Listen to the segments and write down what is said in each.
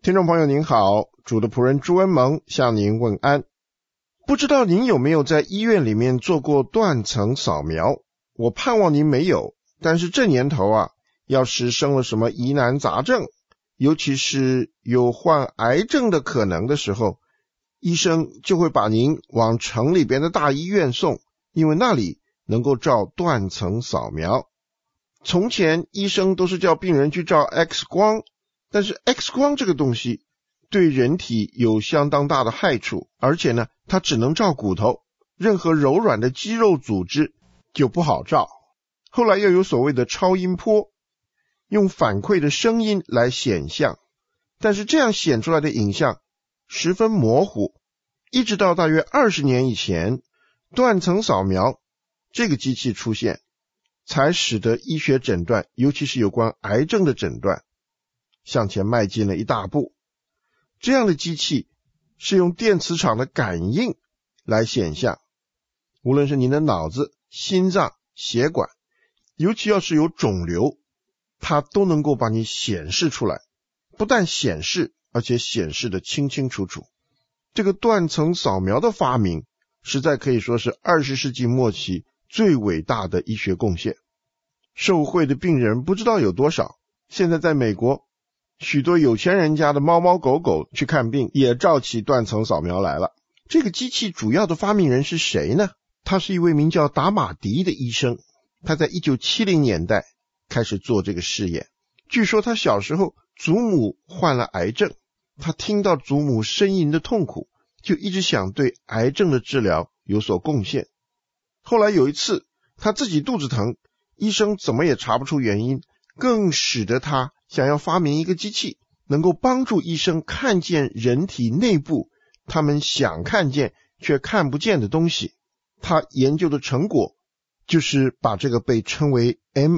听众朋友您好，主的仆人朱恩蒙向您问安。不知道您有没有在医院里面做过断层扫描？我盼望您没有，但是这年头要是生了什么疑难杂症，尤其是有患癌症的可能的时候，医生就会把您往城里边的大医院送，因为那里能够照断层扫描。从前医生都是叫病人去照 X 光，但是 X 光这个东西对人体有相当大的害处，而且呢，它只能照骨头，任何柔软的肌肉组织就不好照。后来又有所谓的超音波，用反馈的声音来显像，但是这样显出来的影像十分模糊，一直到大约20年以前，断层扫描这个机器出现，才使得医学诊断，尤其是有关癌症的诊断向前迈进了一大步。这样的机器是用电磁场的感应来显像，无论是您的脑子、心脏、血管，尤其要是有肿瘤，它都能够把你显示出来，不但显示，而且显示得清清楚楚。这个断层扫描的发明实在可以说是20世纪末期最伟大的医学贡献。受惠的病人不知道有多少，现在在美国许多有钱人家的猫猫狗狗去看病也照起断层扫描来了。这个机器主要的发明人是谁呢？他是一位名叫达马迪的医生，他在1970年代开始做这个试验。据说他小时候祖母患了癌症，他听到祖母呻吟的痛苦，就一直想对癌症的治疗有所贡献。后来有一次他自己肚子疼，医生怎么也查不出原因，更使得他想要发明一个机器，能够帮助医生看见人体内部他们想看见却看不见的东西。他研究的成果就是把这个被称为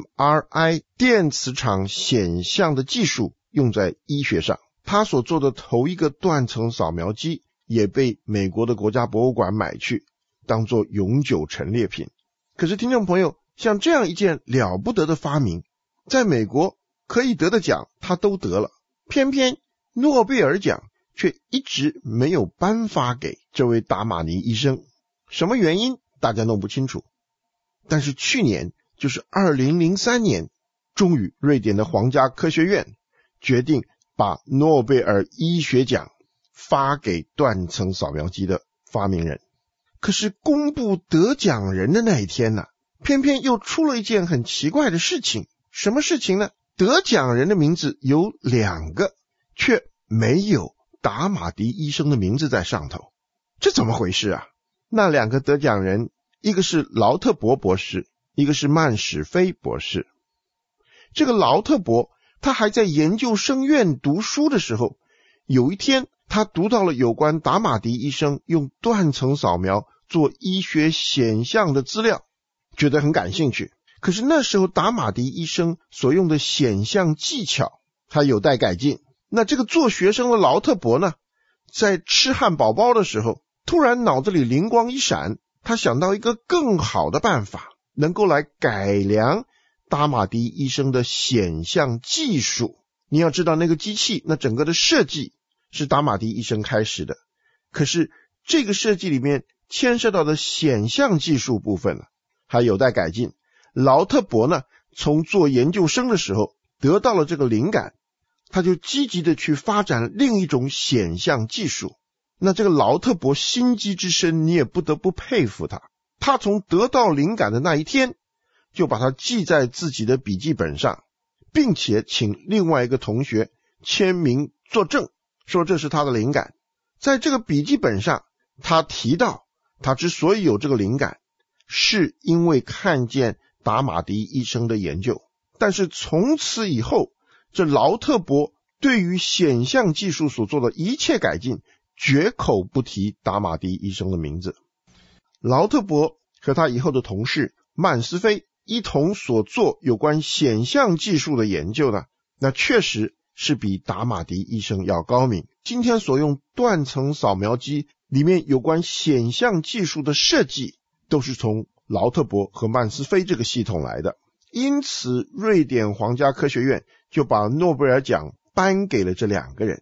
MRI 电磁场显像的技术用在医学上。他所做的头一个断层扫描机也被美国的国家博物馆买去，当作永久陈列品。可是听众朋友，像这样一件了不得的发明，在美国可以得的奖他都得了，偏偏诺贝尔奖却一直没有颁发给这位达马尼医生。什么原因大家弄不清楚，但是去年就是2003年，终于瑞典的皇家科学院决定把诺贝尔医学奖发给断层扫描机的发明人。可是公布得奖人的那一天呢，偏偏又出了一件很奇怪的事情。什么事情呢？得奖人的名字有2个，却没有达马迪医生的名字在上头。这怎么回事啊？那2个得奖人，一个是劳特伯博士，一个是曼史菲博士。这个劳特伯他还在研究生院读书的时候，有一天他读到了有关达马迪医生用断层扫描做医学显像的资料，觉得很感兴趣。可是那时候达马迪医生所用的显像技巧还有待改进。那这个做学生的劳特伯呢，在吃汉堡包的时候，突然脑子里灵光一闪，他想到一个更好的办法，能够来改良达马迪医生的显像技术。你要知道那个机器，那整个的设计是达马迪医生开始的，可是这个设计里面牵涉到的显像技术部分还有待改进。劳特伯呢，从做研究生的时候得到了这个灵感，他就积极的去发展另一种显像技术。那这个劳特伯心机之深，你也不得不佩服他。他从得到灵感的那一天，就把它记在自己的笔记本上，并且请另外一个同学签名作证，说这是他的灵感。在这个笔记本上，他提到他之所以有这个灵感，是因为看见达马迪医生的研究。但是从此以后，这劳特伯对于显像技术所做的一切改进，绝口不提达马迪医生的名字。劳特伯和他以后的同事曼斯菲一同所做有关显像技术的研究呢，那确实是比达马迪医生要高明。今天所用断层扫描机里面有关显像技术的设计，都是从劳特伯和曼斯菲这个系统来的。因此瑞典皇家科学院就把诺贝尔奖颁给了这2个人。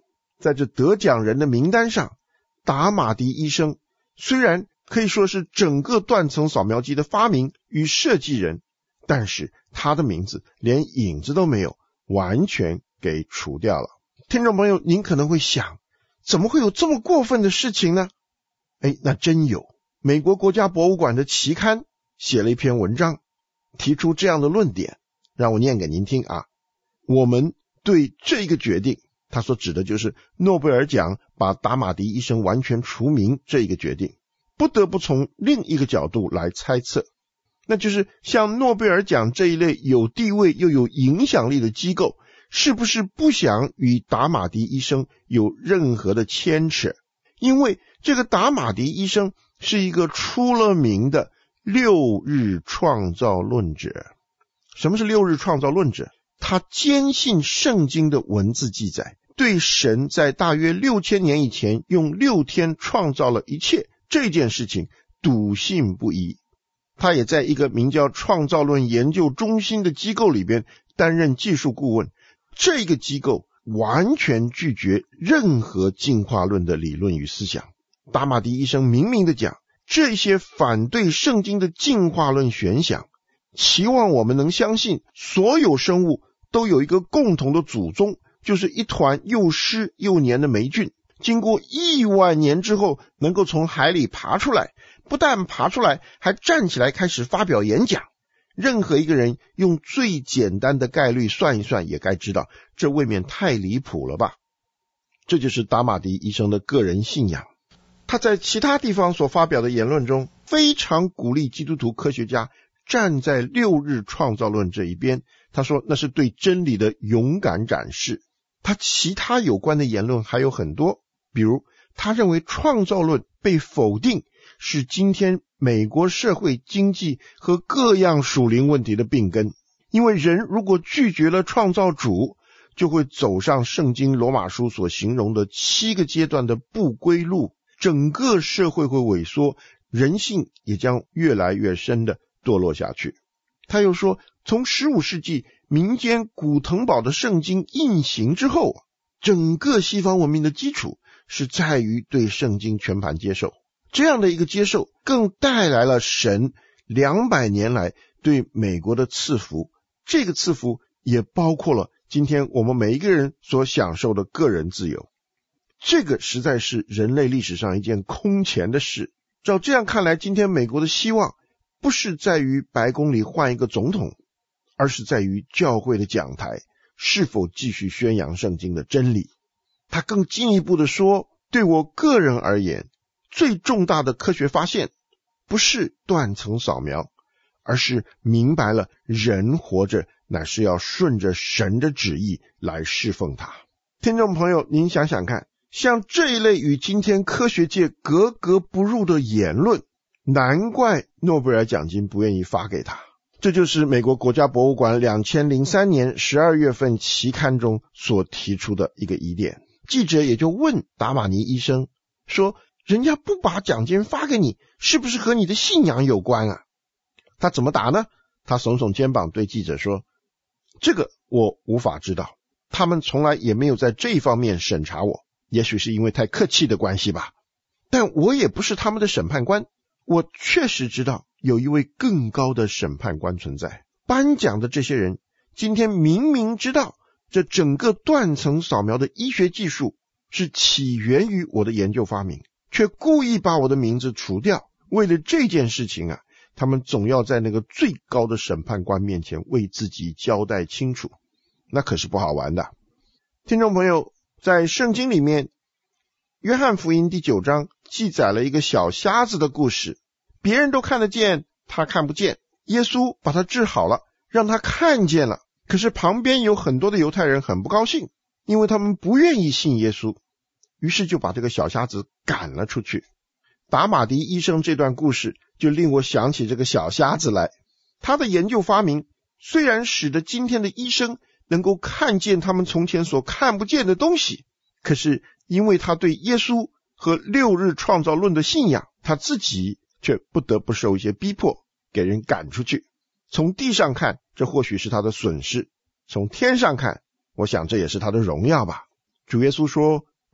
在这得奖人的名单上，达马迪医生虽然可以说是整个断层扫描机的发明与设计人，但是他的名字连影子都没有，完全给除掉了。听众朋友，您可能会想，怎么会有这么过分的事情呢？那真有。美国国家博物馆的期刊写了一篇文章，提出这样的论点，让我念给您听啊。我们对这个决定，他所指的就是诺贝尔奖把达马迪医生完全除名这一个决定，不得不从另一个角度来猜测，那就是像诺贝尔奖这一类有地位又有影响力的机构，是不是不想与达马迪医生有任何的牵扯？因为这个达马迪医生是一个出了名的六日创造论者。什么是六日创造论者？他坚信圣经的文字记载，对神在大约6000年以前用6天创造了一切这件事情笃信不疑。他也在一个名叫创造论研究中心的机构里边担任技术顾问，这个机构完全拒绝任何进化论的理论与思想。达马迪医生明明的讲，这些反对圣经的进化论玄想，期望我们能相信所有生物都有一个共同的祖宗，就是一团又湿又黏的霉菌，经过1万年之后能够从海里爬出来，不但爬出来，还站起来开始发表演讲。任何一个人用最简单的概率算一算，也该知道这未免太离谱了吧。这就是达马迪医生的个人信仰。他在其他地方所发表的言论中，非常鼓励基督徒科学家站在六日创造论这一边，他说那是对真理的勇敢展示。他其他有关的言论还有很多，比如他认为创造论被否定是今天美国社会经济和各样属灵问题的病根，因为人如果拒绝了创造主，就会走上圣经罗马书所形容的7个阶段的不归路，整个社会会萎缩，人性也将越来越深的堕落下去。他又说，从15世纪民间古腾堡的圣经印行之后，整个西方文明的基础是在于对圣经全盘接受。这样的一个接受更带来了神200年来对美国的赐福，这个赐福也包括了今天我们每一个人所享受的个人自由。这个实在是人类历史上一件空前的事。照这样看来，今天美国的希望不是在于白宫里换一个总统，而是在于教会的讲台是否继续宣扬圣经的真理。他更进一步的说，对我个人而言，最重大的科学发现不是断层扫描，而是明白了人活着乃是要顺着神的旨意来侍奉他。听众朋友，您想想看，像这一类与今天科学界格格不入的言论，难怪诺贝尔奖金不愿意发给他。这就是美国国家博物馆2003年12月份期刊中所提出的一个疑点。记者也就问达马尼医生说，人家不把奖金发给你，是不是和你的信仰有关啊？他怎么答呢？他耸耸肩膀对记者说，这个我无法知道，他们从来也没有在这一方面审查我，也许是因为太客气的关系吧。但我也不是他们的审判官，我确实知道有一位更高的审判官存在。颁奖的这些人今天明明知道这整个断层扫描的医学技术是起源于我的研究发明，却故意把我的名字除掉。为了这件事情啊，他们总要在那个最高的审判官面前为自己交代清楚，那可是不好玩的。听众朋友，在圣经里面，约翰福音第9章记载了一个小瞎子的故事，别人都看得见，他看不见，耶稣把他治好了，让他看见了。可是旁边有很多的犹太人很不高兴，因为他们不愿意信耶稣，于是就把这个小瞎子赶了出去。达马迪医生这段故事就令我想起这个小瞎子来，他的研究发明虽然使得今天的医生能够看见他们从前所看不见的东西，可是因为他对耶稣和6日创造论的信仰，他自己却不得不受一些逼迫，给人赶出去。从地上看，这或许是他的损失，从天上看，我想这也是他的荣耀吧。主耶稣说，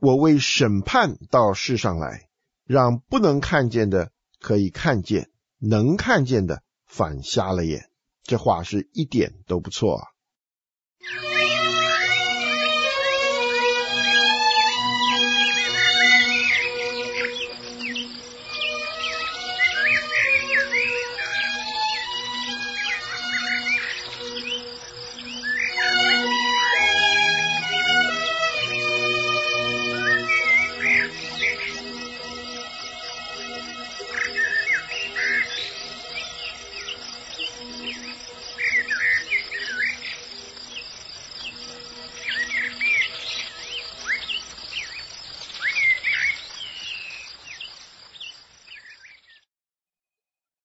我为审判到世上来，让不能看见的可以看见，能看见的反瞎了眼。这话是一点都不错啊。